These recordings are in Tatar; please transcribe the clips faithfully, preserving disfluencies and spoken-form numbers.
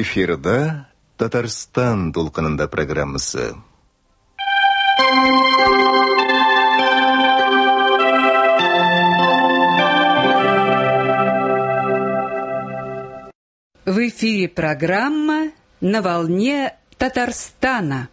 Эфирда Татарстан толқынында программасы. В эфире программа «На волне Татарстана».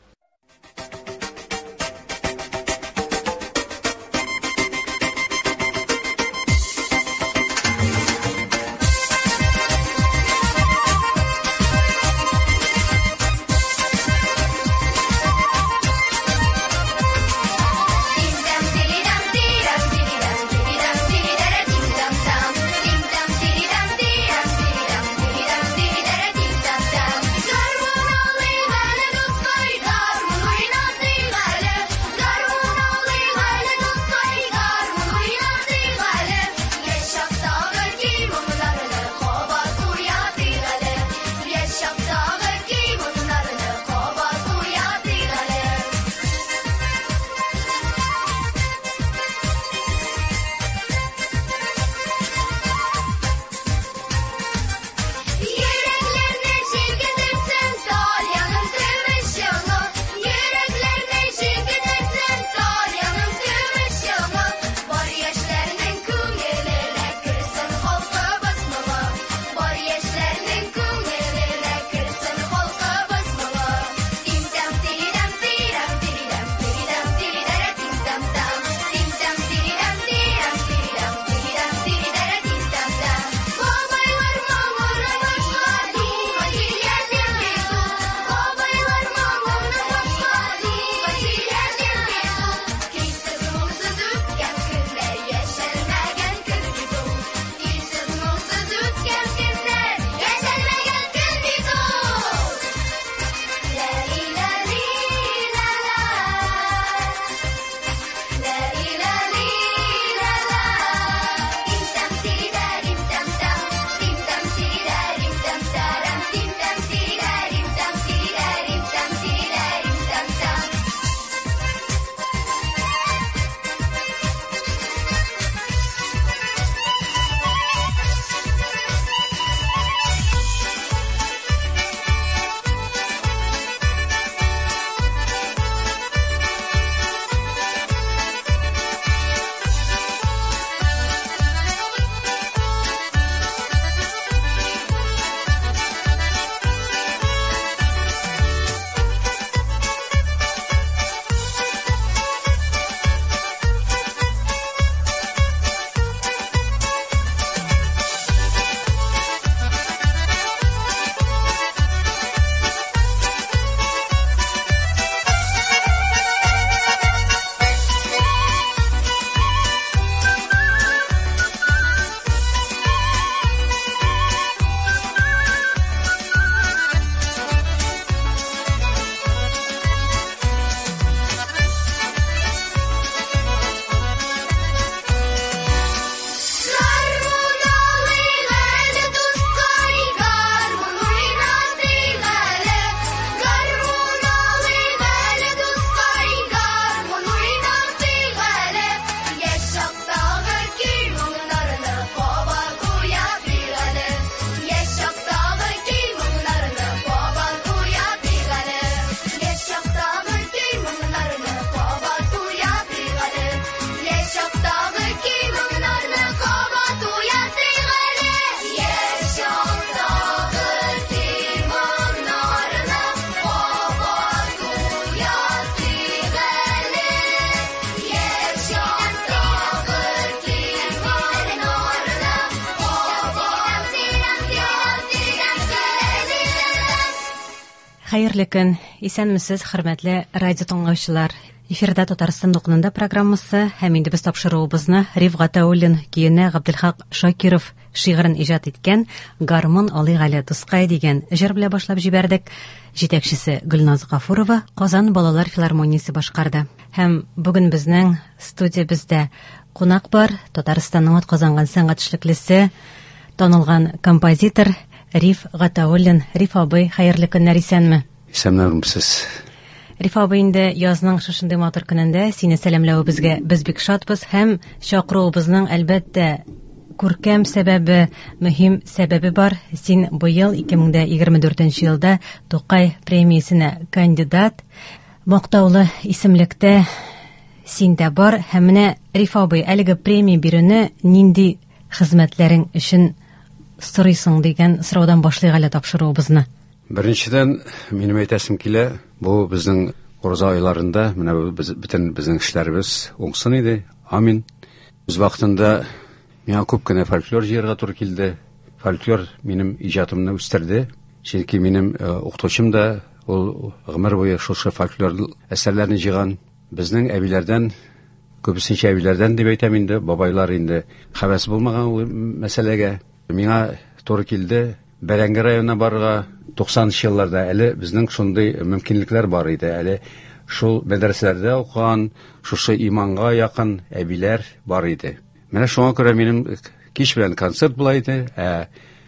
Хәерле көн, исәнмесез, хөрмәтле радио тыңлаучылар. Эфирда Татарстан документа программасы һәм инде без тапшыруыбызны Риф Гатауллин киенә Габделхак Шакиров шигырен иҗат иткән Гармун Алый Гали Дускай дигән җыр белән башлап җибәрдек. Җитәкчесе Гөлназ Гафурова Казан балалар филармониясе башкарды. Һәм бүген безнең студиябездә кунак бар, Татарстанның атказанган сәнгать эшлеклесе, танылган композитор Риф Гатауллин. Риф абый, хәерле көннәр, исәнме? Исәнмесез. Риф абый, инде язның шушындый матур көнендә сине сәламләүебезгә без бик шатбыз һәм чакыруыбызның әлбәттә күркәм сәбәбе, мөһим сәбәбе бар. Син быел ике мең егерме дүртенче елда Тукай премиясенә кандидат. Мактаулы исемлектә синдә бар. Һәм менә Риф абый, әлеге премия бирүне нинди хезмәтләрең өчен сорыйсың дигән сораудан башлыйк әле тапшыруыбызны. Беренчедән, минем әйтәсем килә, бу безнең Ураза айларында менә без бөтен безнең эшләребез уңсын иде. Амин. Үз вакытында миңа күп кенә фольклор җыярга туры килде. Фольклор минем иҗатымны үстерде. Чөнки минем укытучым да ул гомер буе шушы фольклор әсәрләрне җыйган. Безнең әбиләрдән, күбесенчә әбиләрдән дип әйтәм инде, бабайлар инде хәвәс булмаган ул мәсьәләгә. Миңа туры килде. Бәрәңге районына барырга туксанынчы елларда әле безнең шундый мөмкинлекләр бар иде. Әле шул мәдрәсәләрдә укыган, шушы иманга якын әбиләр бар иде. Менә шуңа күрә минем кич белән концерт була иде. Ә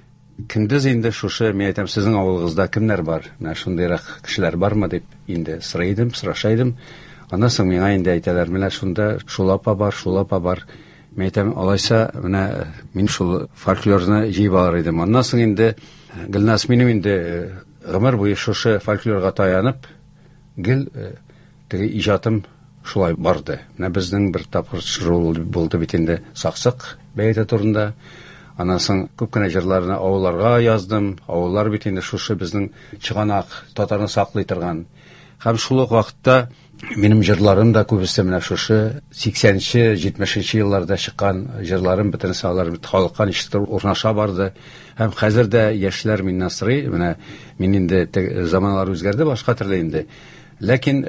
көндез инде шушы, мен әйтәм, сезнең авылыгызда кемнәр бар? Менә шундыйрак кешеләр бармы дип инде сорыйдым, сорашайдым. Аннан соң миңа инде әйтәләр, менә шунда шул апа бар, шул апа бар. Мен әйтәм, алайса, менә мин шул фольклорны җыйып алыр идем. Аннан соң инде Гөлнас минем инде гомер буе шушы фольклорга таянып, гел теге иҗатым шулай барды. Менә безнең бер тапкыр шыру булды бит инде Саксык бәйге турында. Аннан соң күп кенә җырларны авылларга яздым. Авыллар бит инде шушы безнең чыганак татарны саклый торган. Һәм шул ук вакытта минем җырларым да күбесе менә шушы сиксәненче, җитмешенче елларда чыккан җырларым бөтенесе алар бит халыкка ничектер урнаша барды. Һәм хәзер дә яшьләр миннән сорый, менә мин инде заманнар үзгәрде, башка төрле инде. Ләкин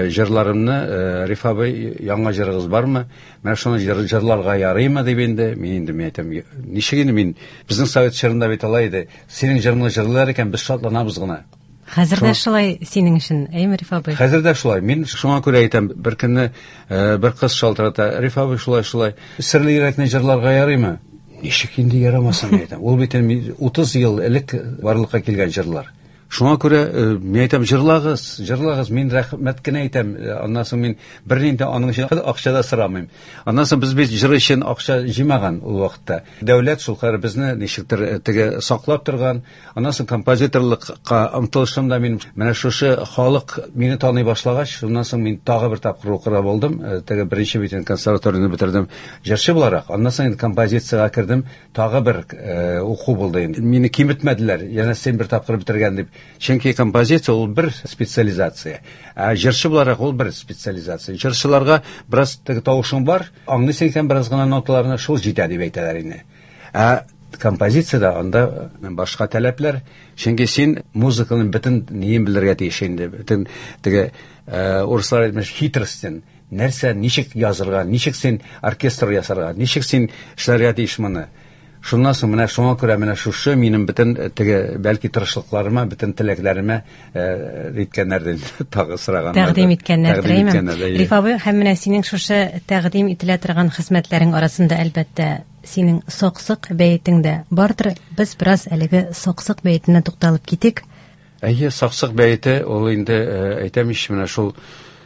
җырларымны Риф абый, яңа җырыгыз бармы? Менә шуны җырларга ярыймы дип инде мин инде мен әйтәм, ничек инде мин безнең совет чорында бит алай иде. Синең җырыңны җырлар икән, без шатланабыз гына. Хәзер дә шулай синең өчен, әйме Риф абый? Хәзер дә шулай. Мин шуңа күрә әйтәм, бер көнне бер кыз шалтырата, Риф абый шулай шулай, серле йөрәкне җырларга ярыймы? Ничек инде ярамасын әйтәм. Ул бит утыз ел элек барлыкка килгән җырлар. Шуңа күрә мен әйтәм, җырлагыз, җырлагыз, мин рәхмәт кенә әйтәм. Аннан соң мин бернинди аның өчен акча да сорамыйм. Аннан соң без бит җыр өчен акча җыймаган ул вакытта. Дәүләт шул хәзер безне ничектер теге саклап торган. Аннан соң композиторлыкка омтылышым да мин менә шушы халык мине таный башлагач, шуннан соң мин тагы бер тапкыр укыра булдым. Теге беренче бит консерваторияны бетердем җырчы буларак. Аннан соң композициягә кердем, тагы бер уку булды инде. Мине киметмәделәр, яна сен бер тапкыр бетергән дип. Чөнки композиция ул бер специализация. Ә җырчы буларак ул бер специализация. Җырчыларга бераз теге тавышың бар, аңлыйсың икән бераз гына ноталарны, шул җитә дип әйтәләр инде. Ә композициядә анда башка таләпләр. Чөнки син музыканың бөтен ниен белергә тиеш инде. Бөтен теге урыслар әйтмеш хитростен. Нәрсә, ничек язырга, ничек син оркестр ясарга, ничек син эшләргә тиеш моны. Шуннан соң менә шуңа күрә менә шушы минем бөтен теге бәлки тырышлыкларыма, бөтен теләкләремә иткәннәрдән тагы сораганнар. Тәкъдим иткәннәр димме? Риф абый, һәм менә синең шушы тәкъдим ителә торган хезмәтләрең арасында әлбәттә синең Саксык бәйтең дә бардыр. Без бераз әлеге Саксык бәйтенә тукталып китик. Әйе, Саксык бәйте ул инде әйтәм ич менә шул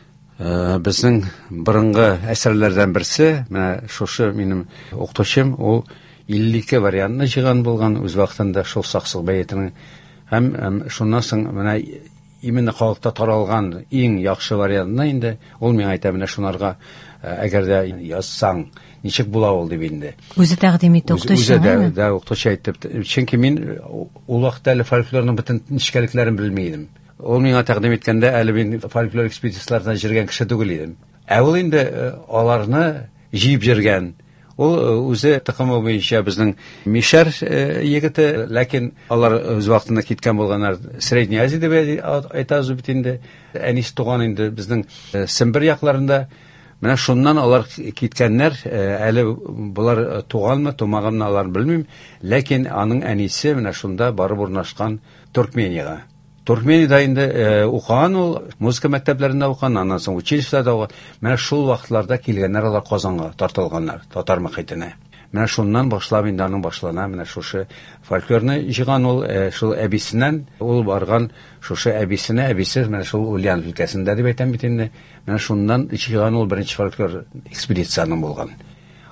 безнең борынгы әсәрләрдән берсе, менә шушы минем укытучым, ул илле ике вариантны җыйган булган үз вакытында шул Саксык бәйтенең. Һәм шуннан соң менә именно халыкта таралган иң яхшы вариантны инде ул миңа әйтә, менә шунарга әгәр дә язсаң, ничек була ул дип инде. Үзе тәкъдим итте укытучы. Үзе дә укытучы әйтте. Чөнки мин ул вакытта әле фольклорның бөтен ничкәлекләрен белмәйдем. Ул миңа тәкъдим иткәндә әле мин фольклор экспедицияләрдә җиргән кеше түгел идем. Ә ул инде аларны җыеп җиргән. Ул үзе тыкымы буенча безнең Мишәр егете, ләкин алар үз вакытында киткән булганнар Средняя Азия дип әйтәбез бит инде. Әнисе туган инде безнең Сембер якларында. Менә шуннан алар киткәннәр, әле булар туганмы, тумаганмы алар белмим, ләкин аның әнисе менә шунда барып урнашкан Туркмениягә. Туркмениядә инде укыган ул, музыка мәктәпләрендә укыган, аннан соң училищеда укыган. Менә шул вакытларда килгәннәр алар Казанга тартылганнар, татар мөхитенә. Менә шуннан башлап инде аның башлана, менә шушы фольклорны җыйган ул, шул әбисеннән, ул барган шушы әбисенә, әбисе менә шул Ульяновск өлкәсендә дип әйтәм бит инде. Менә шуннан җыйган ул беренче фольклор экспедицияның булган.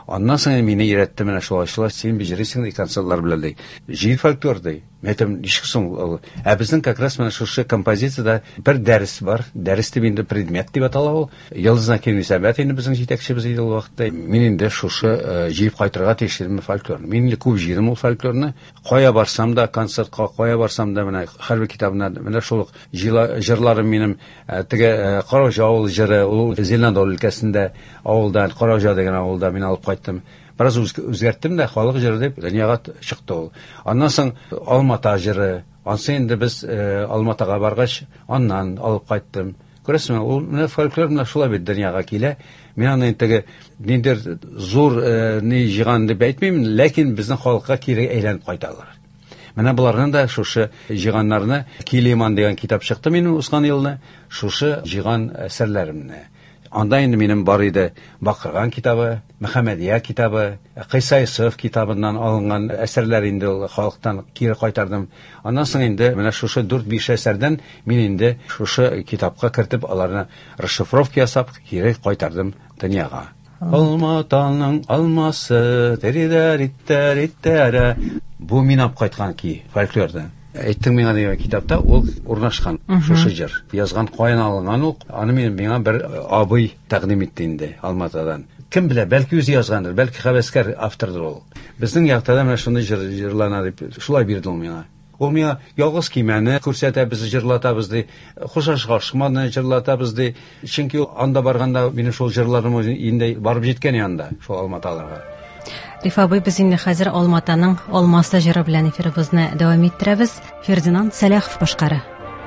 Аннан соң мине өйрәтте менә шулай-шулай син бижерисең ди концертлар белән ди. Җир фольклор ди. Мәтем нишксың? Ә безнең как раз менә шушы композициядә бер дәрес бар. Дәрес дип инде предмет дип атала ул. Йолдызна Кенисәбәт инде безнең җитәкчебез иде ул вакытта. Мин инде шушы җыеп кайтырга тиешмен фольклорны. Мин күп җыйдым ул фольклорны. Кая барсам да концертка, кая барсам да менә хәрби китабына менә шул җырларым минем теге Караҗа авыл җыры, ул Зеланд өлкәсендә авылда Караҗа дигән авылда мин алып кайттым. Бераз үзгәрттем дә халык җыры дип дөньяга чыкты ул. Аннан соң Алмата җыры. Ансы инде без Алматага баргач, аннан алып кайттым. Күрәсезме, ул менә фольклор менә шулай бит дөньяга килә. Мин аны теге ниндер зур ни җыган дип әйтмим, ләкин безнең халыкка кире әйләнеп кайталар. Менә буларның да шушы җыганнарны Килиман дигән китап чыкты минем узган елда. Шушы җыган әсәрләремне. Анда инде минем бар иде Бакырган китабы, Мөхәммәдия китабы, Кыйса Исов китабыннан алынган әсәрләр инде халыктан кире кайтардым. Аннан соң инде менә шушы дүрт-биш әсәрдән мин инде шушы китапка кертеп аларны расшифровка ясап кире кайтардым дөньяга. Алматаның алмасы, теридәриттәриттәре. Бу мин алып кайткан ки фольклорда. Әйттең миңа дигән китапта ул урнашкан шушы җыр. Язган каян алынган ул? Аны мин миңа бер абый тәкъдим итте инде Алматадан. Кем белә, бәлки үзе язгандыр, бәлки хәвәскәр автордыр ул. Безнең яктада менә шундый җыр җырлана дип шулай бирде ул миңа. Ул миңа ялгыз кимәне күрсәтә, без җырлатабыз ди. Хушашка шманы җырлатабыз ди. Чөнки анда барганда минем шул җырларым инде барып җиткән янда, шул Алматаларга. Риф абый, без инде хәзер Алматаның Алмасы җыры белән эфирыбызны дәвам иттерәбез. Фердинанд Сәләхов башкара.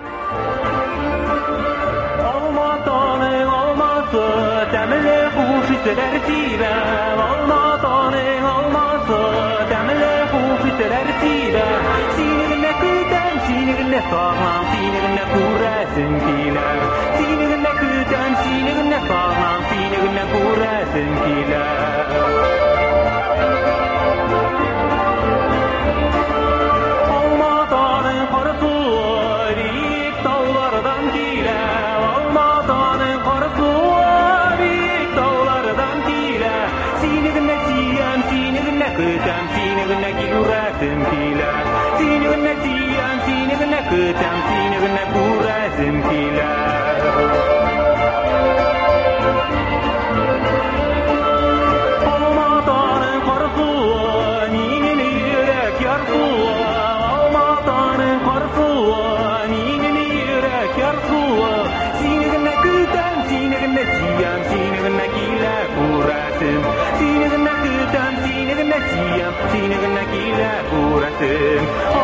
Алматаның алмасы, тәмле хуш исләр сибә. Алматаның алмасы, тәмле хуш исләр сибә. Сине генә көтәм, сине генә сагынам, сине генә күрәсем килә. Сине генә көтәм, сине генә сагынам, сине генә күрәсем килә. Kötəm seni günə görəsim kilə. Seni günə siyəm, seni günə kötəm, seni günə görəsim kilə. Almatanın qarısı, ninin yürək yarsı. Almatanın qarısı, ninin yürək yarsı. Seni günə kötəm, seni günə siyəm, seni günə kilə görəsim. Seni günə kötəm, seni günə siyəm, seni günə kilə görəsim.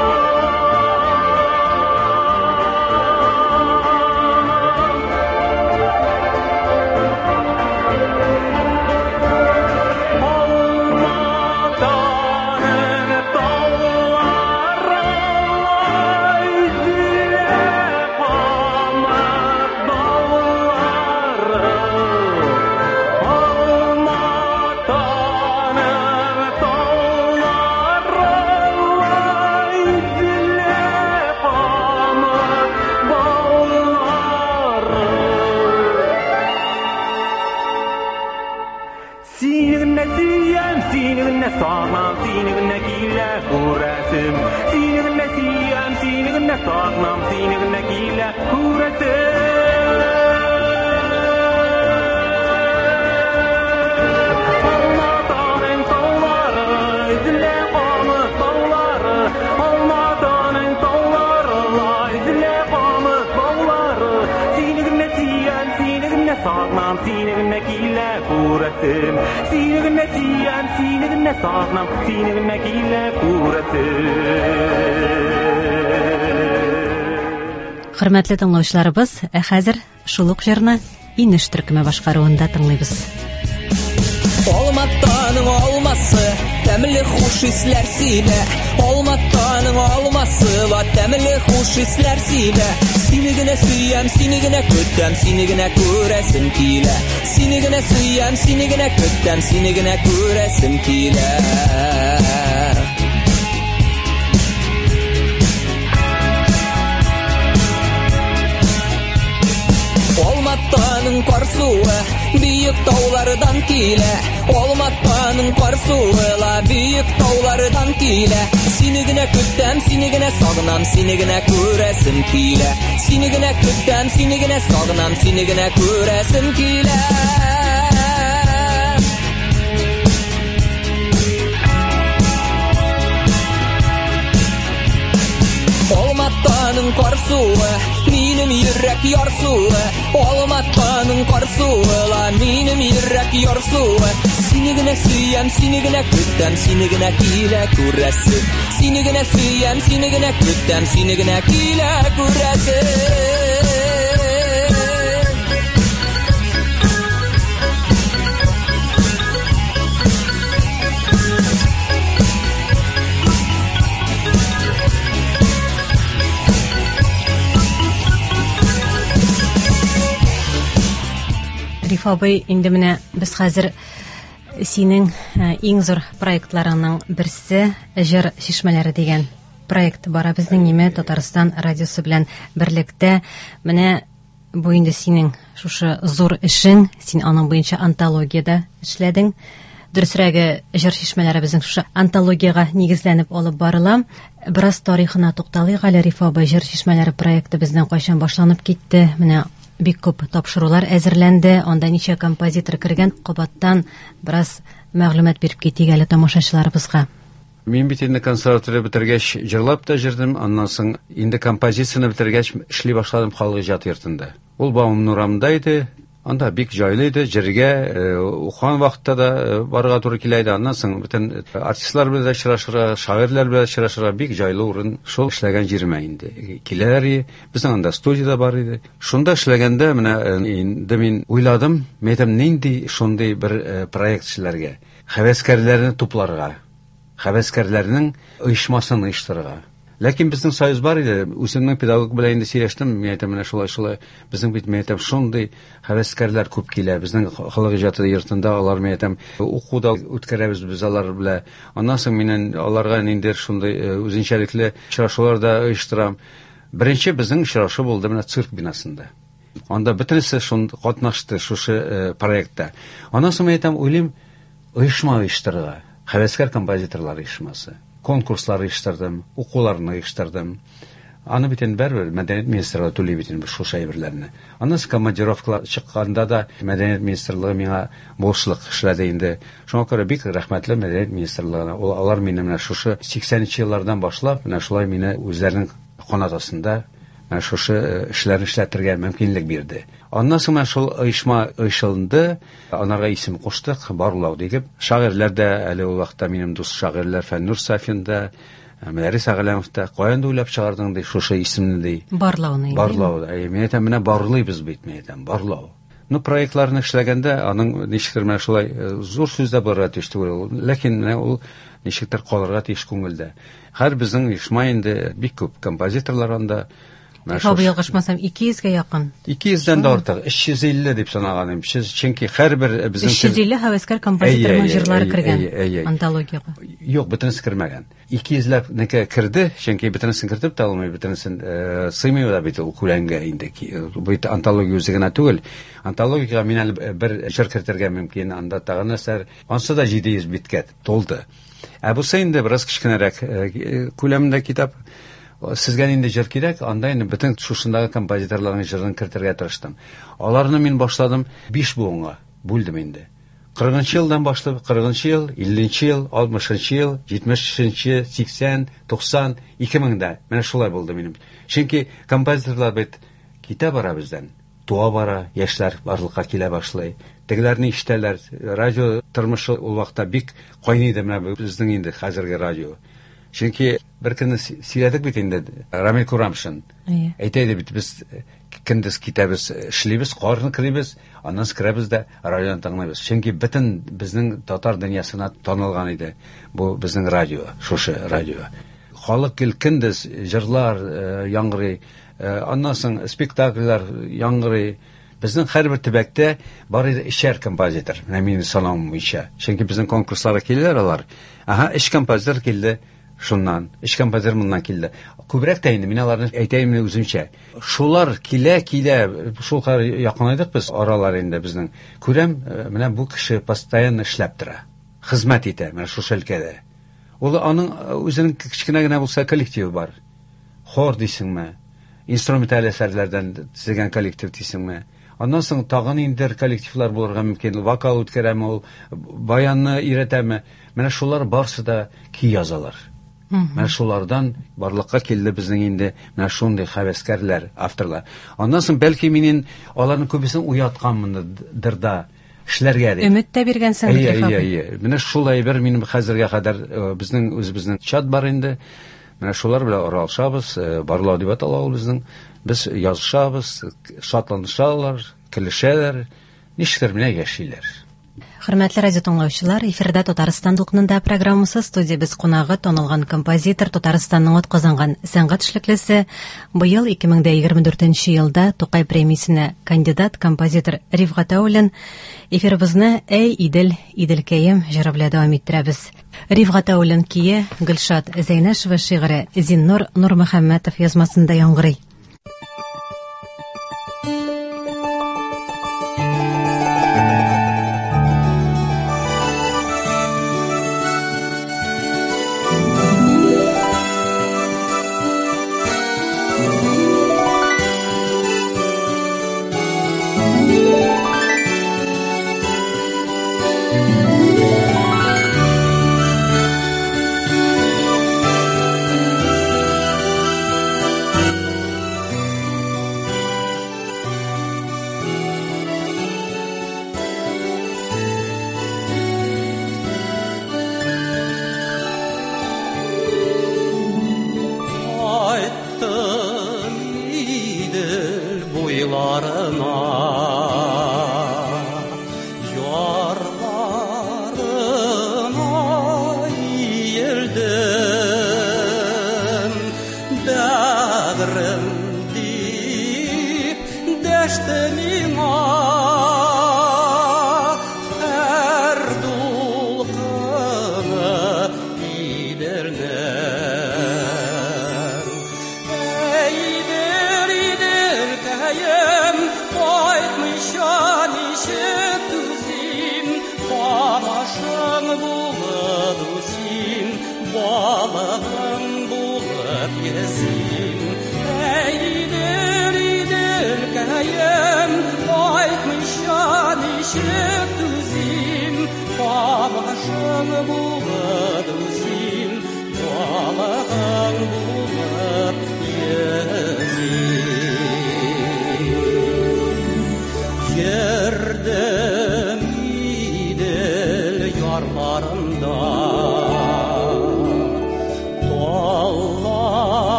Sağlam seni günə kilə görəsim. Seni günə siyəm, seni günə sağlam, seni günə kilə görəsim. Almatanın tağları, üzülə qamız dağları. Almatanın tağları, üzülə qamız dağları. Seni günə siyəm, seni günə sağlam, seni günə kilə görəsim. Seni günə siyəm, seni günə sağlam, seni günə kilə görəsim. Хөрмәтле тыңлаучыларыбыз, ә хәзер шул ук җырны Инеш төркеме башкаруында тыңлыйбыз. Алматаның алмасы, тәмле хуш исләр сибә. Алматаның алмасы, ва тәмле хуш исләр сибә. Сине генә сөям, сине генә көтәм, сине генә күрәсем килә. Сине генә сөям, сине генә көтәм, сине генә күрәсем килә. Алматаның Olmattanın qarsuı büyük dağlardan kile Olmattanın qarsuı la büyük dağlardan kile Seni gine küttem seni gine sağınam seni gine göresim kile Seni gine küttem seni gine sağınam seni gine göresim kile Olmattanın qarsuı minim yürek yarsuı Olmattanın qarsuı la minim yürek yarsuı Seni gine süyem seni gine küttem seni gine kile göresim Seni gine süyem seni gine küttem seni gine kile göresim Риф абый, инде менә без хәзер синең иң зур проектларыңның берсе Җыр чишмәләре дигән проект бара безнең Ниме Татарстан радиосы белән берлектә. Менә бу инде синең шушы зур эшең, син аның буенча антологиядә эшләдең. Дөресрәге, Җыр чишмәләре безнең шушы антологиягә нигезләнеп алып барыла. Бераз тарихына тукталыйк әле, Риф абый. Җыр чишмәләре проекты безнең кайчан башланып китте? Менә бик күп тапшырулар әзерләнде. Анда ничә композитор кергән? Кабаттан бераз мәгълүмат биреп китик әле тамашачыларыбызга. Мин бит инде консерватория бетергәч җырлап та җырдым, аннан соң инде композицияны бетергәч эшли башладым халык иҗат йортында. Ул Баум Нурамда иде. Анда бик җайлы иде, җиргә ухан вакытта да барга туры килә иде. Аннан соң бөтен артистлар белән очрашырга, шагыйрьләр белән очрашырга бик җайлы урын. Шул эшләгән җирмә инде. Киләләр, безнең анда студияда бар иде. Шунда эшләгәндә менә инде мин уйладым, мәйтәм нинди шундый бер проект эшләргә, хәвәскәрләрне тупларга, хәвәскәрләрнең оешмасын оештырырга. Ләкин безнең союз бар иде, үземнең педагог белән инде сөйләштем, мәйтәм менә шулай-шулай безнең бит мәйтәм шундый хәвәскәрләр күп килә, безнең халык иҗаты йортында алар мәйтәм укуда үткәрәбез без алар белән. Аннан соң мин аларга инде шундый үзенчәлекле очрашуларда оештырам. Беренче безнең очрашу булды менә цирк бинасында. Анда бөтенесе шундый катнашты шушы проектта. Аннан соң мәйтәм уйлыйм оешма оештырырга, хәвәскәр композиторлар оешмасы. Конкурслар оештырдым, укуларны оештырдым. Аны бит инде бер мәдәният министрлыгы түли бит инде шушы әйберләрне. Аннан командировкалар чыкканда да мәдәният министрлыгы миңа бушлык эшләде инде. Шуңа күрә бик рәхмәтле мәдәният министрлыгына. Алар мине менә шушы сиксәненче еллардан башлап, менә шулай мине үзләренең канатасында менә шушы эшләрне эшләтергә мөмкинлек бирде. Аннан соң шул оешма оешылды, анарга исем куштык, Барлау дип. Шагыйрьләр дә әле ул вакытта минем дус шагыйрьләр Фәннур Сафин да, Мәрис Агаләмов та каян уйлап чыгардың ди шушы исемне ди. Барлауны. Барлау. Мен әйтәм, менә барлыйбыз бит, мен әйтәм, Барлау. Ну проектларны эшләгәндә аның ничектер менә шулай зур сүздә барырга тиеш түгел. Ләкин менә ул ничектер калырга тиеш күңелдә. Һәр безнең оешма инде бик күп композиторлар анда. Хабы ялгышмасам ике йөзгә якын. ике йөздән дә артык, өч йөз илле дип санаганым. Чөнки һәрбер безнең өч йөз илле хәвәскәр композиторның җырлары кергән антологиягә. Юк, бөтенесе кергән. ике йөзләп некә керде, чөнки бөтенесен кертеп тә алмый, бөтенесен сыймый да бит ул күләнгә инде. Бу антология үзе генә түгел. Антологиягә мин әле бер җыр кертергә мөмкин, анда тагын әсәр, ансы да җиде йөз биткә толды. Ә бу инде бераз кичкенәрәк күләмендә китап. Сезгә инде җыр кирәк, анда инде бөтен шушындагы композиторларның җырын кертергә тырыштым. Аларны мин башладым биш буынга, бүлдем инде. кырыгынчы елдан башлап, кырыгынчы ел, илленче ел, алтмышынчы ел, җитмешенче, сиксән, туксан, ике меңдә. Менә шулай булды минем. Чөнки композиторлар бит китә бара бездән. Туа бара, яшьләр барлыкка килә башлый. Тегеләрне ишетәләр. Радио тормышы ул вакытта бик кайный иде менә безнең инде хәзерге радио. Чөнки бер көнне сөйләдек бит инде Рамил Курамшин. Әйтәйде бит без көндез китәбез, эшлибез, карны кырыбыз, аннан скребез дә радионы тыңлыйбыз. Чөнки бөтен безнең татар дөньясына танылган иде бу безнең радио, шушы радио. Халык көндез җырлар яңгырый, аннан соң спектакльләр яңгырый. Безнең һәрбер төбәктә бар иде ишәр композитор. Менә минем санавым буенча. Чөнки безнең конкурсларга киләләр алар. Аһа, эш композитор килде. Шуннан, эч композитор моннан килде. Күбрәк тә инде мин аларны әйтәйм үземчә. Шулар килә, килә, шул якынайдык без аралар инде безнең. Күрәм, менә бу кеше постоянно эшләп тора. Хезмәт итә, менә шу шәлкәдә. Ул аның үзенең кичкенә генә булса коллективы бар. Хор дисеңме? Инструменталь әсәрләрдән төзегән коллектив дисеңме? Аннан соң тагын инде коллективлар булырга мөмкин. Вокал үткәрәме ул, баянны өйрәтәме? Менә шулар барсы да ки язалар. Менә шулардан барлыкка килде безнең инде менә шундый хәвәскәрләр, авторлар. Аннан соң бәлки минен аларның күбесен уятканмындыр да эшләргә дип. Өмет тә биргәнсең бит. Әйе, әйе. Менә шул әйбер минем хәзергә кадәр безнең үзебезнең чат бар инде. Менә шулар белән аралашабыз, барлау дип атала ул безнең. Без язышабыз, шатланышалар, көлешәләр, ничектер менә яшиләр. Хөрмәтле радио тыңлаучылар, эфирдә Татарстан дулкынында программасы, студиябез кунагы танылган композитор, Татарстанның атказанган сәнгать эшлеклесе, быел ике мең егерме дүртенче елда Тукай премиясенә кандидат композитор Рифгать Аулин. Эфиребезне «Әй Идел, Иделкәем» җыры белән дәвам иттерәбез. Рифгать Аулин кие, Гөлшат Зәйнәшева шигыре, Зиннур Нурмөхәммәтов язмасында яңгырый.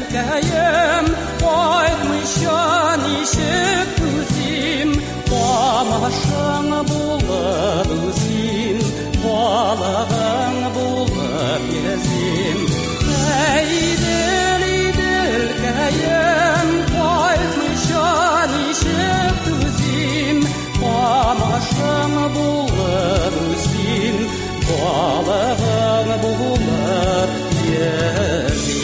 Кайтмыйча ничек түзим тамашаң булыр син, балағың булыр езин. Әйділ, иділ кәйім, қайтмыша нишек түзим, тамашаң булыр син, балағың булыр езин.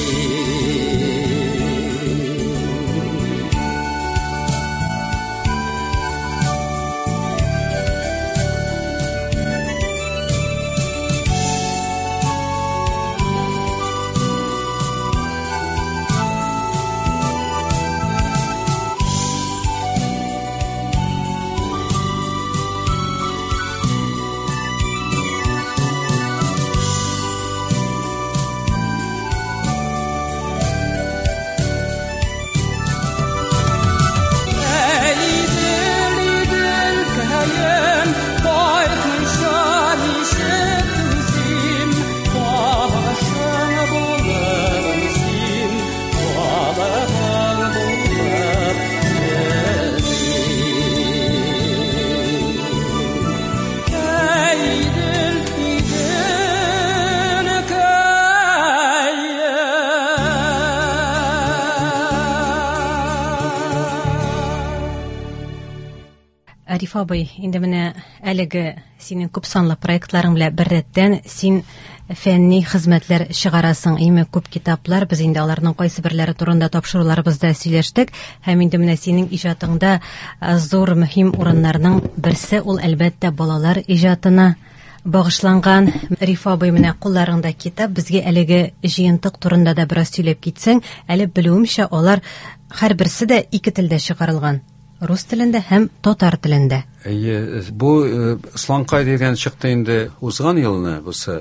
Ариф абый, инде менә әлеге синең күп санлы проектларың белән бер рәттән син фәнни хезмәтләр чыгарасың, име күп китаплар, без инде аларның кайсы берләре турында тапшыруларыбызда сөйләштек, һәм инде менә синең иҗатыңда зур мөһим урыннарның берсе ул әлбәттә балалар иҗатына багышланган. Ариф абый, менә кулларыңда китап, безгә әлеге җыентык турында да бераз сөйләп китсәң, әле белүемчә алар һәрберсе дә ике телдә чыгарылган. Рус телендә һәм татар телендә. Әйе, бу Сланкай дигән чыкты инде узган елны. Бусы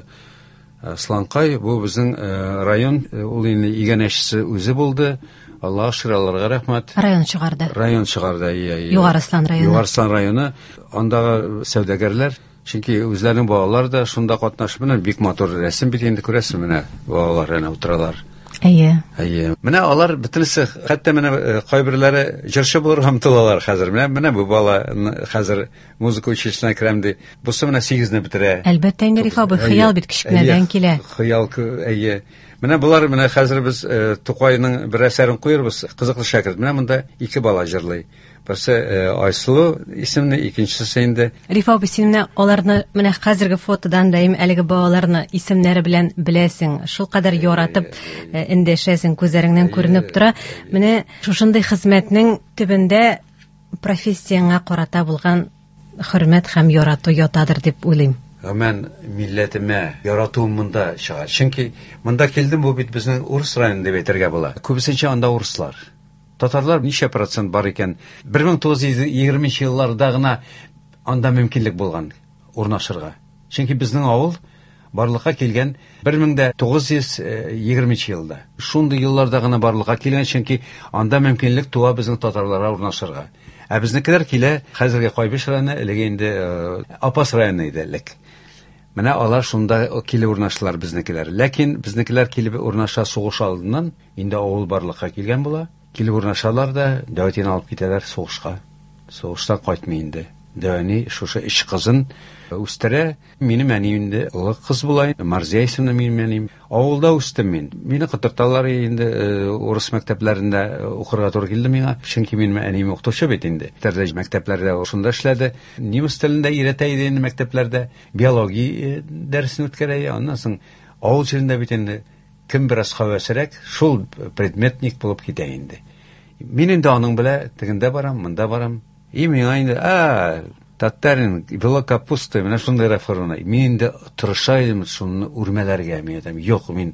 Сланкай, бу безнең район, ул инде игәнәчесе үзе булды. Аллаһ шираларга рәхмәт. Район чыгарды. Район чыгарды, әйе. Югарыслан районы. Югарыслан районы. Андагы сәүдәгәрләр, чөнки үзләренең балалары да шунда катнашып, менә бик матур рәсем бит инде күрәсең, менә балалар әнә утыралар. Әйе. Әйе. Менә алар бөтенесе, хәтта менә кайберләре җырчы булырга омтылалар хәзер. Менә менә бу бала хәзер музыка училищесына керәм ди. Бусы менә сигезне бетерә. Әлбәттә инде Ариф абый, хыял бит кичкенәдән килә. Хыял, әйе. Менә булар, менә хәзер без Тукайның бер әсәрен куербыз, кызыклы шәкерт. Менә монда ике бала җырлый. Берсе Айсылу исемле, икенчесе инде. Ариф абый, син менә аларны менә хәзерге фотодан да әлеге балаларны исемнәре белән беләсең. Шул кадәр яратып эндәшәсең, күзләреңнән күренеп тора. Менә шушындый хезмәтнең төбендә профессияңа карата булган хөрмәт һәм ярату ятадыр дип уйлыйм. Мен милләтемә яратуым монда чыга. Чөнки монда килдем, бу бит безнең урыс районы дип әйтергә була. Күбесенчә анда урыслар. Татарлар ничә процент бар икән? бер мең тугыз йөз егерменче елларда гына анда мөмкинлек булган урнашырга. Чөнки безнең авыл барлыкка килгән бер мең тугыз йөз егерменче елда. Шундый елларда гына барлыкка килгән, чөнки анда мөмкинлек туа безнең татарларга урнашырга. Ә безнекеләр килә, хәзерге Кайбыш районы, элеге инде Апас районы иде элек. Менә алар шунда килеп урнаштылар безнекеләр. Ләкин безнекеләр килеп урнаша сугыш алдыннан, инде авыл барлыкка килгән була. Килеп урнашалар да, дәвәтен алып китәләр сугышка. Сугыштан кайтмый инде. Дәвәни шушы эш кызын үстерә. Минем әнием инде олы кыз була. Марзия исемле минем әнием. Авылда үстем мин. Мине кытырталар инде урыс мәктәпләрендә укырга туры килде миңа. Чөнки минем әнием укытучы бит инде. Тәрҗемә мәктәпләрдә шунда эшләде. Немец телендә өйрәтә иде инде мәктәпләрдә. Биология дәресен үткәрә. Аннан соң авыл җирендә бит инде кем бераз хәвәсрәк, шул предметник булып китә инде. Мин инде аның белән тегендә барам, монда барам. И миңа инде, а, татарин, была капуста, менә шундый форма. Мин инде тырышайм шуны үрмәләргә, мин әйтәм, юк, мин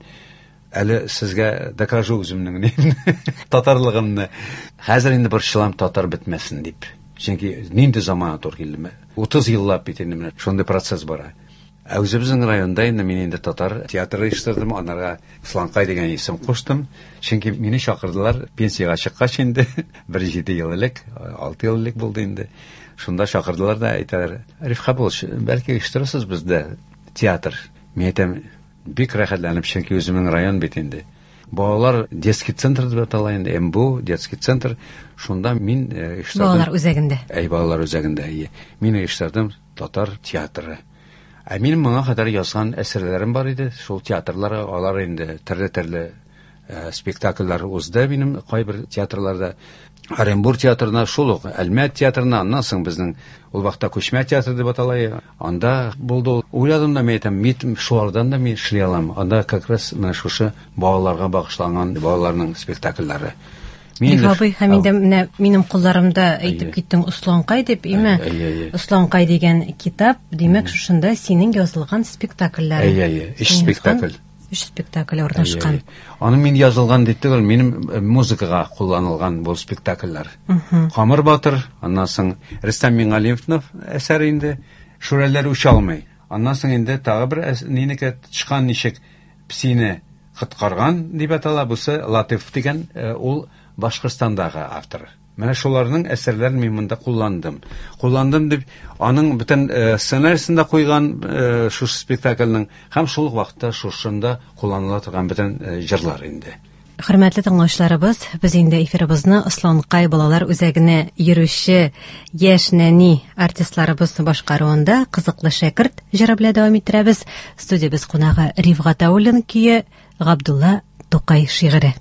әле сезгә докажу үземнең татарлыгымны. Хәзер инде борчылам татар бетмәсен дип. Чөнки нинди замана туры килде. утыз еллап бит инде менә шундый процесс бара. Ә үзебезнең районда инде мин инде татар театры оештырдым, анарга Сланкай дигән исем куштым. Чөнки мине чакырдылар пенсияга чыккач инде бер җиде ел элек, алты ел элек булды инде. Шунда чакырдылар да әйтәләр, Ариф Хабулович, бәлки оештырасыз бездә театр. Мин әйтәм, бик рәхәтләнеп, чөнки үземнең район бит инде. балалар детский центр дип атала инде, МБУ детский центр. Шунда мин эштәдем. Балалар үзәгендә. Әй, балалар үзәгендә. Әй, мин эштәдем татар театры. Ә минем моңа кадәр язган әсәрләрем бар иде. Шул театрлар, алар инде төрле-төрле спектакльләр узды минем кайбер театрларда. Оренбург театрына, шул ук Әлмәт театрына, аннан соң безнең ул вакытта күчмә театр дип атала. Анда булды. Уйладым да, мен әйтәм, мин шулардан да мин эшли алам. Анда как раз менә шушы балаларга багышланган балаларның спектакльләре. Мин абый һәм инде менә минем кулларымда әйтеп киттең Усланкай дип, име? Усланкай дигән китап, димәк шушында синең язылган спектакльләр. Әйе, эш спектакль. Эш спектакль урнашкан. Аны мин язылган дип түгел, минем музыкага кулланылган бу спектакльләр. Камыр Батыр, аннан соң Рөстәм Миңгалиевның әсәре инде Шүрәләр үч алмый. Аннан соң инде тагы бер нинеке чыккан ничек псине кыткарган дип атала, бусы Латыйф дигән ул Башкортстандагы автор. Менә шуларның әсәрләрен мин монда кулландым. Кулландым дип, аның бөтен сценарийсында куйган шу спектакльнең һәм шул вакытта шушында кулланыла торган бөтен җырлар инде. Хөрмәтле тыңлаучыларыбыз, без инде эфирыбызны Усланкай балалар үзәгенә йөрүче яшь нәни артистларыбыз башкаруында кызыклы шәкерт җыры белән дәвам иттерәбез. Студиябыз кунагы Рифгат Аулин көе, Габдулла Тукай шигыре.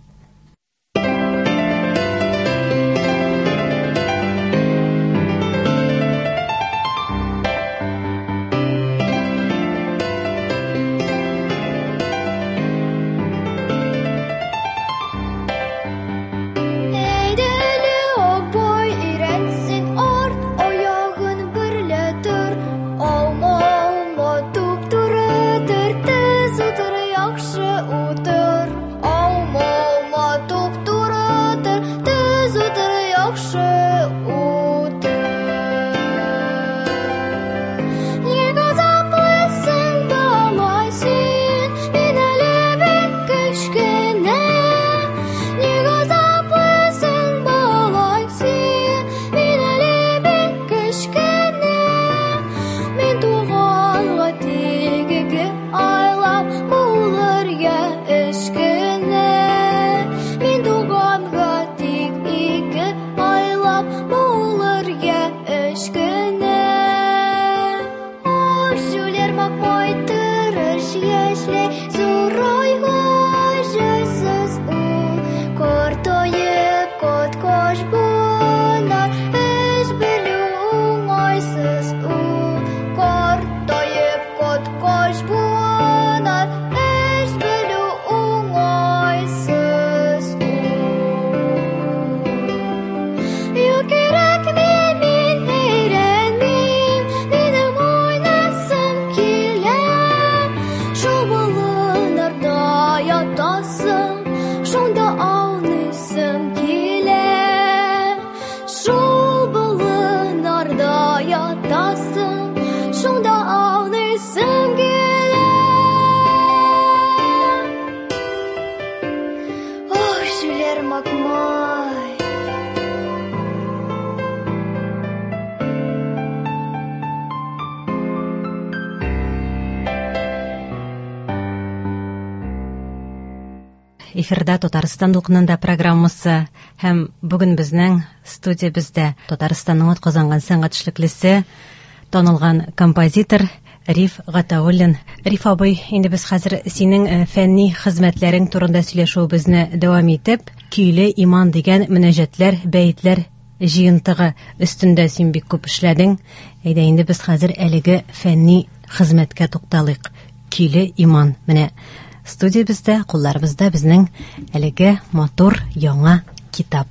Эфирда Татарстан дулкынында программасы һәм бүген безнең студиябездә Татарстанның атказанган сәнгать эшлеклесе, танылган композитор Риф Гатауллин. Риф абый, инде без хәзер синең фәнни хезмәтләрең турында сөйләшүебезне дәвам итеп, көйле иман дигән мөнәҗәтләр, бәйтләр җыентыгы өстендә син бик күп эшләдең. Әйдә инде без хәзер әлеге фәнни хезмәткә тукталыйк. Көйле иман. Менә студиябездә, кулларыбызда безнең әлеге матур яңа китап.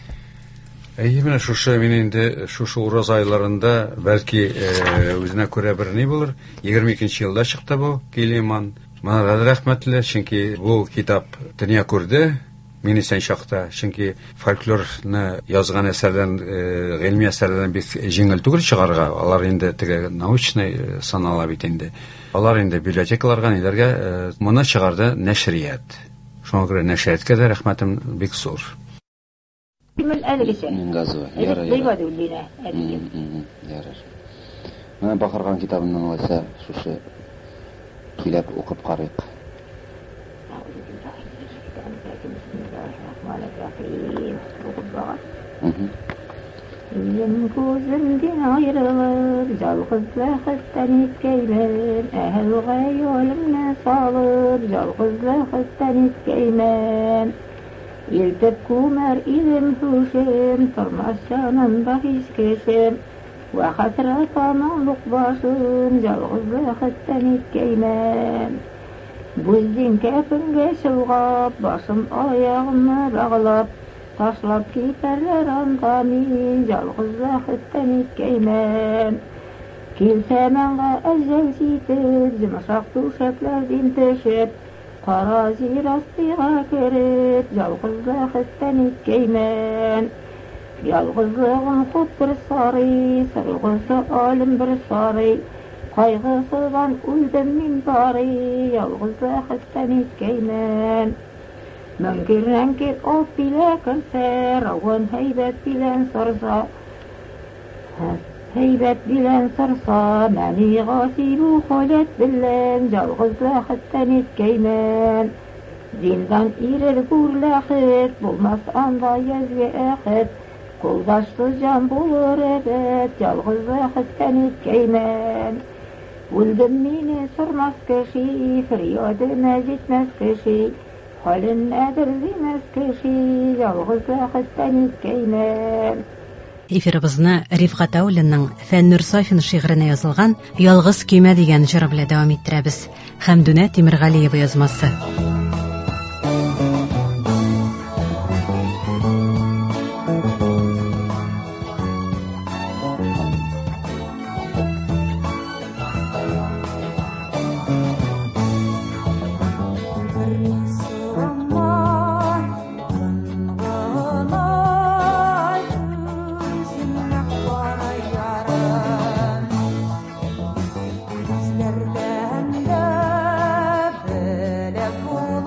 Әйе, менә шушы мин инде шушы ураз айларында бәлки үзенә күрә бер ни булыр. егерме икенче елда чыкты бу Көйле иман. Моңа рәхмәтле, чөнки бу китап дөнья күрде. Мин исән чакта, чөнки фольклорны язган әсәрдән, гыйльми әсәрдән бик җиңел түгел чыгарга. Алар инде теге научный санала бит инде. Алар инде библиотекаларга ниләргә моны чыгарды нәшрият. Шуңа күрә нәшрияткә дә рәхмәтем бик зур. Кимел әлегечә. Газова. Яра. Дәйвады үлдерә. Яра. Менә бахарган китабыннан алса, шушы килеп укып карыйк. Rahim. Okubağa. Elim gözümden ayrılır, yalğızla xəstən etkəymən, əhəlğə yolumna salır, yalğızla xəstən etkəymən. Eltib kumar ilim huşim, turmaz canımda hiç keşim, və xəsrət ananlıq başım, yalğızla xəstən etkəymən. Buzdin kəpinge şılğab, başım ayağımı bağlab, taşlap gitarlar andamin, yalğızla xəstən etkəymən. Kilsə mənə əzəl sitir, zimşaq tuşəklərdən təşib, qara zirastığa kerib, yalğızla xəstən etkəymən. Yalğızlığın xud bir sarı, sırğısı alim bir sarı, qaygısıdan öldüm min bari, yalğızla xəstən etkəymən. Münkir nənkir ot bilə kırsa, ravan heybət bilən sarsa, heybət bilən sarsa, məni qasibu xolət bilən, yalğızla xəstən etkəymən. Zindan irir gürləxit, bulmaz anda yazgı əxit, qoldaşlı can bulur əbət, yalğızla xəstən etkəymən. Öldüm mini sormaz kişi, firyadıma gitmez kişi, halin nədir demez kişi, yalğızla xəstən etkəymən. Эфирыбызны Рифгат Әулинның Фәннур Сафин шигыренә язылган «Ялгыз көймә» дигән җыры белән дәвам иттерәбез. Хәмдүнә Тимергалиева язмасы. Belek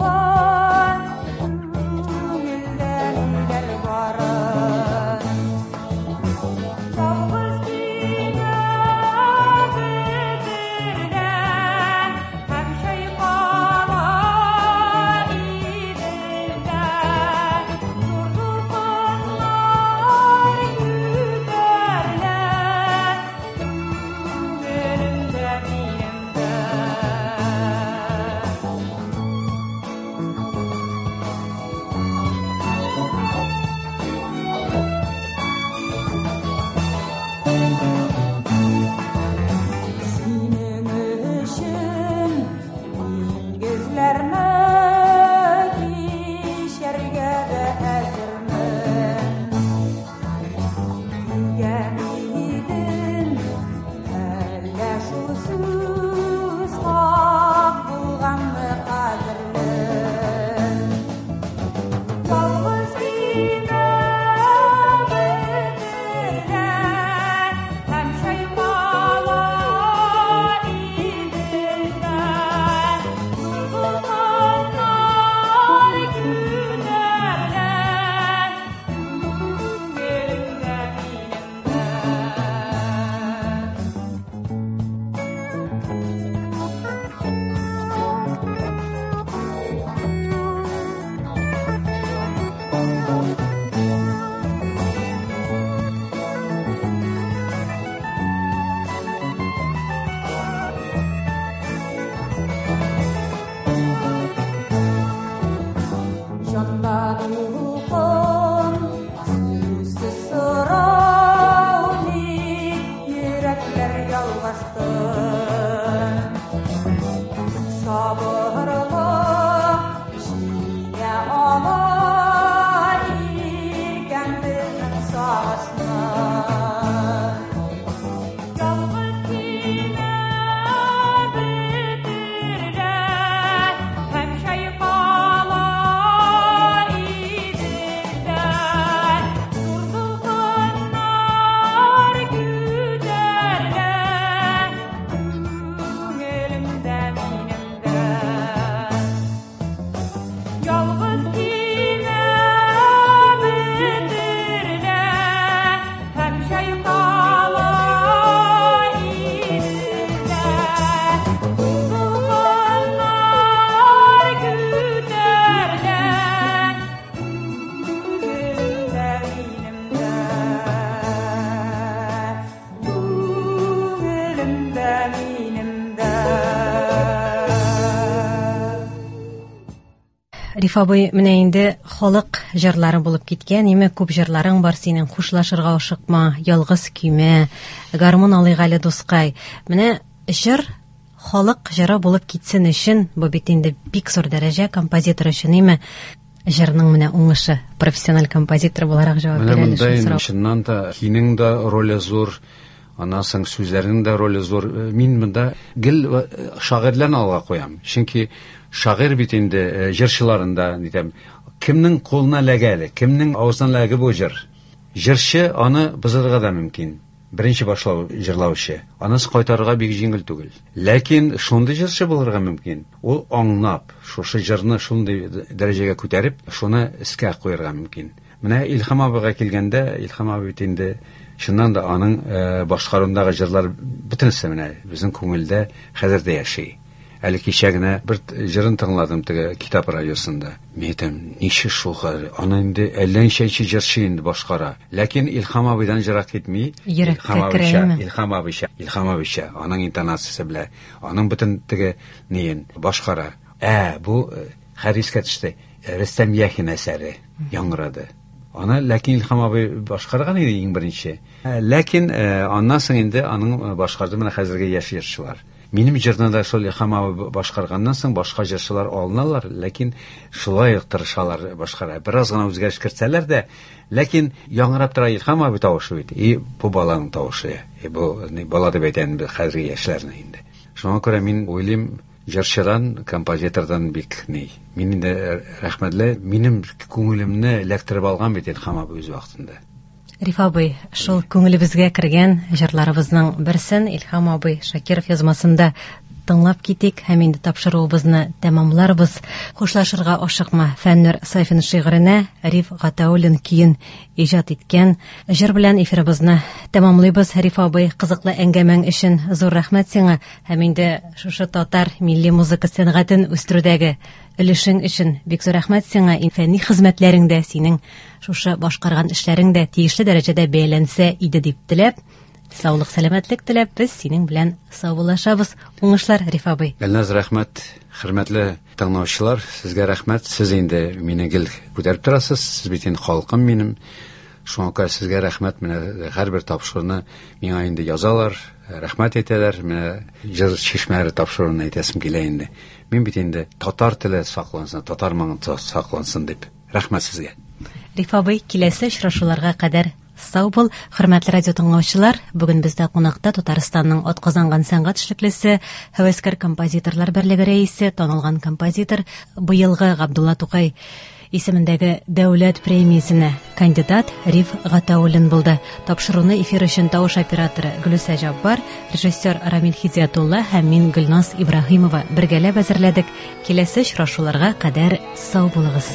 Риф абый, менә инде халык җырлары булып киткән, име күп җырларың бар синең, хушлашырга ашыкма, ялгыз көймә, гармун алыйк әле дускай. Менә җыр халык җыры булып китсен өчен, бу бит инде бик зур дәрәҗә композитор өчен, име җырның менә уңышы, профессиональ композитор буларак җавап бирә әле шул сорау. Чыннан да синең дә роле зур, анасың сүзләрнең дә роле зур. Мин монда гел шагыйрьләрне алга куям. Чөнки шагыйрь бит инде җырчыларында, дидем, кемнең кулына ләгәле, кемнең авызына ләге бу җыр. Җырчы аны бозырга да мөмкин. Беренче башлау җырлаучы. Анысы кайтарырга бик җиңел түгел. Ләкин шундый җырчы булырга мөмкин. Ул аңлап, шушы җырны шундый дәрәҗәгә күтәреп, шуны эскә куярга мөмкин. Менә Илһам абыга килгәндә, Илһам абый бит инде шуннан да аның э, башкаруындагы җырлар бөтенесе менә безнең күңелдә хәзер дә яши. Әле кичә генә бер җырын тыңладым теге китап радиосында. Мәйтем, ничә шул хәл, аны инде әллә ничәнче җырчы инде башкара. Ләкин Илһам абыйдан җырак китми. Илһам абыйча, Илһам абыйча, Илһам абыйча, аның интонациясе белән, аның бөтен теге неен башкара. Ә, бу Харискә төште. Рөстәм Яхин әсәре яңгырады. Аны ләкин Илһам абый башкарган иде иң беренче. Ләкин аннан соң инде аның башкарды менә хәзерге яшь җырчылар. Минем җырнада шул Илһам абый башкарганнан соң башка җырчылар алыналар, ләкин шулай ук тырышалар башкара. Бераз гына үзгәреш кертсәләр дә, ләкин яңгырап тора Илһам абый тавышы бит. И бу баланың тавышы. И бу бала дип әйтәм хәзерге яшьләрне инде. Шуңа күрә мин уйлыйм, җырчыдан, композитордан бик ни. Мин инде рәхмәтле, минем күңелемне эләктереп алган бит Илһам абый үз вакытында. Риф абый, шул күңелебезгә кергән җырларыбызның берсен Илһам абый Шакиров язмасында тыңлап китик һәм инде тапшыруыбызны тәмамларбыз. Хушлашырга ашыкма Фәннур Сайфин шигыренә Риф Гатауллин киен иҗат иткән җыр белән эфирыбызны тәмамлыйбыз. Риф абый, кызыклы әңгәмәң өчен зур рәхмәт сиңа һәм инде шушы татар милли музыка сәнгатен үстерүдәге өлешең өчен бик зур рәхмәт сиңа. Фәнни хезмәтләреңдә синең шушы башкарган эшләрең дә тиешле дәрәҗәдә бәяләнсә иде дип теләп, саулык, сәламәтлек теләп, без синең белән саубуллашабыз. Уңышлар, Риф абый. Әлнәз рәхмәт, хөрмәтле тыңлаучылар, сезгә рәхмәт. Сез инде мине гел күтәреп торасыз, сез бит инде халкым минем. Шуңа күрә сезгә рәхмәт. Менә һәрбер тапшыруны миңа инде язалар, рәхмәт әйтәләр. Менә җыр чишмәләре тапшыруын әйтәсем килә инде. Мин бит инде татар теле саклансын, татар маңы саклансын дип. Рәхмәт сезгә. Риф абый, киләсе очрашуларга кадәр сау бул. Хөрмәтле радио тыңлаучылар, бүген бездә кунакта Татарстанның атказанган сәнгать эшлеклесе, һәвәскәр композиторлар берлеге рәисе, танылган композитор, быелгы Габдулла Тукай исемендәге дәүләт премиясенә кандидат Риф Гатауллин булды. Тапшыруны эфир өчен тавыш операторы Гөлүсә Җаббар, режиссер Рамил Хидиятулла һәм мин Гөлназ Ибраһимова бергәләп әзерләдек. Киләсе очрашуларга кадәр сау булыгыз.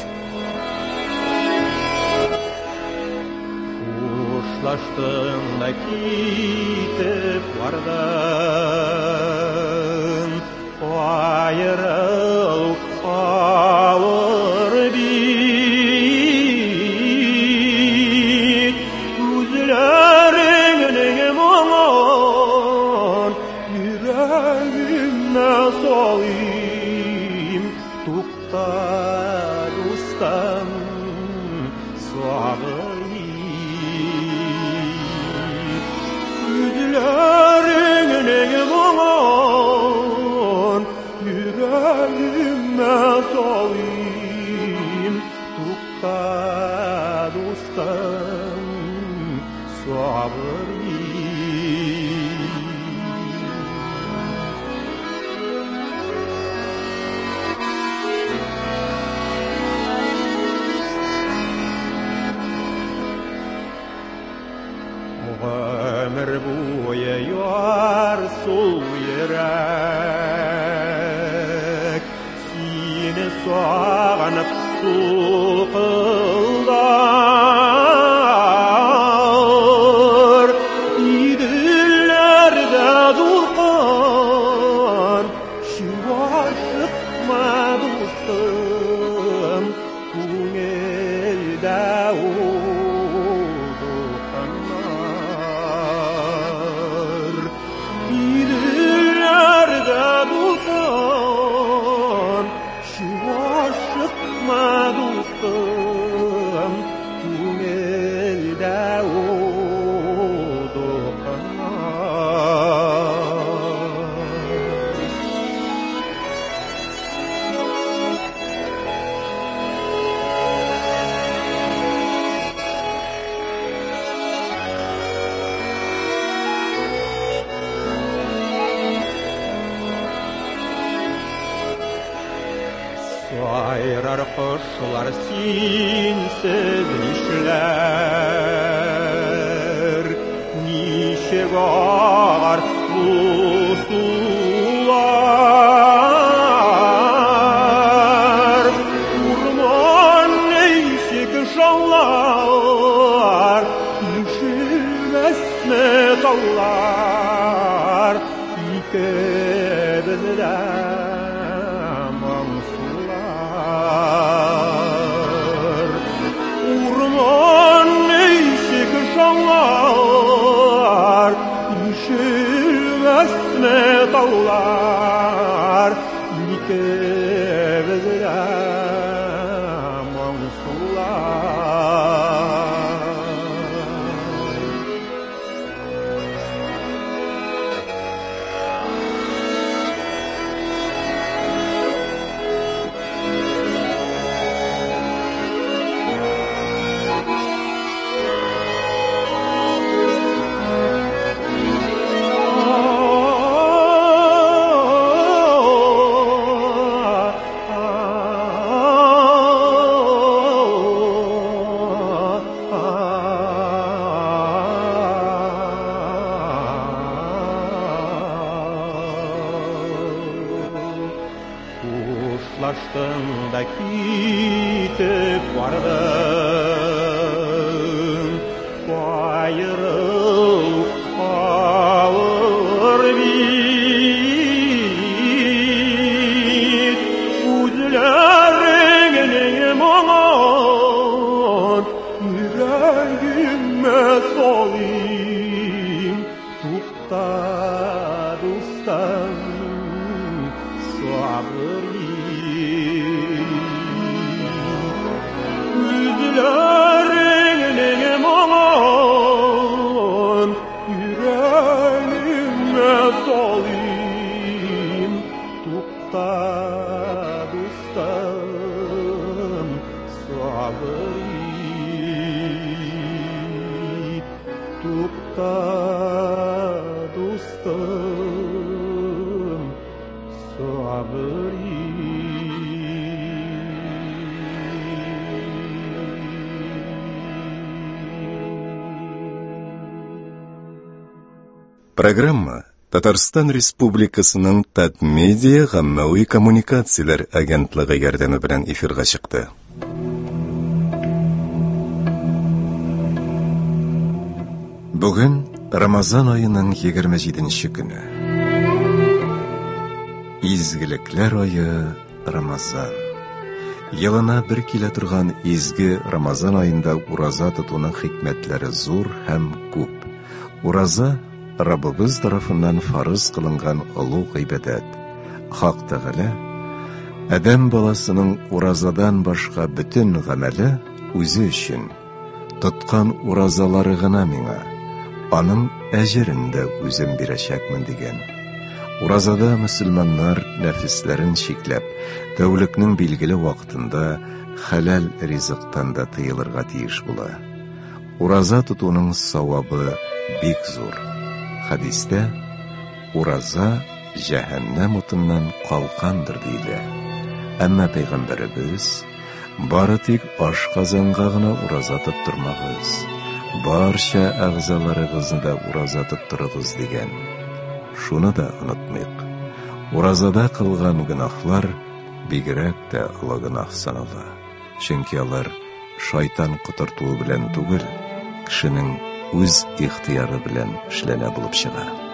Хушлаштың да китеп бардың, айырыл ауыр бит, үзләреңнең моңын йөрәгемә салыйм. Тукта, дустым, сагы Yüzlerinin mumun yüreğime salayım. Tukta dostum sabır ömür boyu yar sol yürek, seni sağanıp soğuldar, idillerde durkan, şu aşıkma dostum, kumelde oldu kanlar. İdillerde durkan, şu aşıkma Ар кошлар синсез нишләр, ничек агар бу сулар. Урман ничек шаулар, ишелмәсме таулар, икебездә маңсулар. Урман ничек шаулар, ишелмәсме таулар, икебездә Кушлаштың да китеп бардың, айырыл ауыр бит. Үзләреңнең моңын йөрәгемә салыйм. Тукта, дустым, сабыр Үзләреңнең моңын йөрәгемә салыйм. Тукта, дустым, сабыр ит. Тукта, дустым, сабыр ит. Программа Татарстан Республикасының Татмедиа гаммәви коммуникацияләр агентлыгы ярдәме белән эфирга чыкты. Бүген Рамазан айының егерме җиденче көне. Изгелекләр айы Рамазан. Елына бер килә торган изге Рамазан айында ураза тотуның хикмәтләре зур һәм күп. Ураза Раббыбыз тарафыннан фарыз кылынган олуг гыйбадат. Хак Тәгалә адәм баласының уразадан башка бөтен гамәле үзе өчен тоткан уразалары гына миңа, аның әҗерен дә үзем бирәчәкмен дигән. Уразада мөселманнар нәфисләрен чикләп, тәүлекнең билгеле вакытында хәләл ризыктан да тыелырга тиеш була. Ураза тотуның савабы бик зур. Хадистә ураза җәһәннәм утыннан калкандыр диелә. Әмма пәйгамбәребез бары тик ашказанга гына ураза тоттырмагыз, барча әгъзаларыгызны да ураза тоттырыгыз дигән. Шуны да онытмыйк. Уразада кылган гынахлар бигрәк тә олы гынах санала. Чөнки алар шайтан котыртуы белән түгел, кешенең үз ихтыяры белән эшләнә булып чыга.